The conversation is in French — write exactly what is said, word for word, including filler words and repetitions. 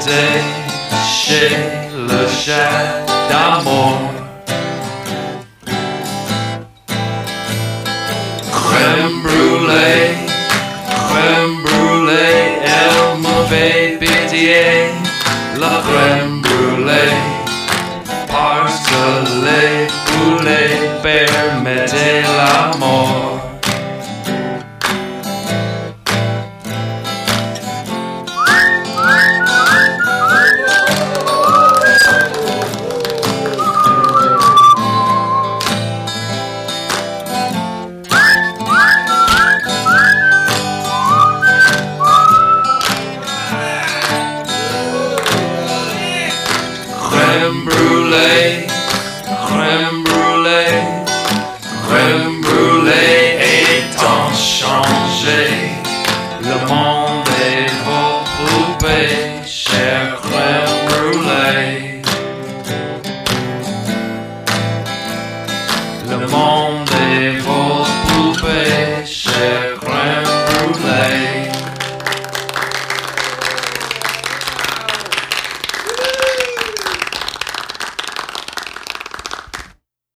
l'été chez le chat d'amour. Crème brûlée, crème brûlée, elle me fait pitié. La crème brûlée, parcelée, poulet, beurre.